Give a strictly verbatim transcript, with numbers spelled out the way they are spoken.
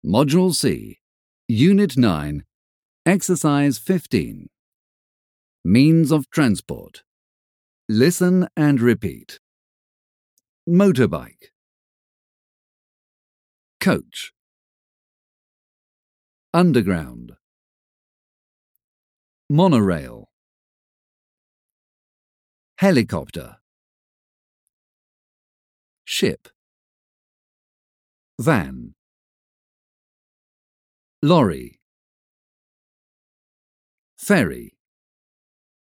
Module C, Unit nine, Exercise fifteen. Means of transport. Listen and repeat. Motorbike. Coach. Underground. Monorail. Helicopter. Ship. Van. Lorry. Ferry.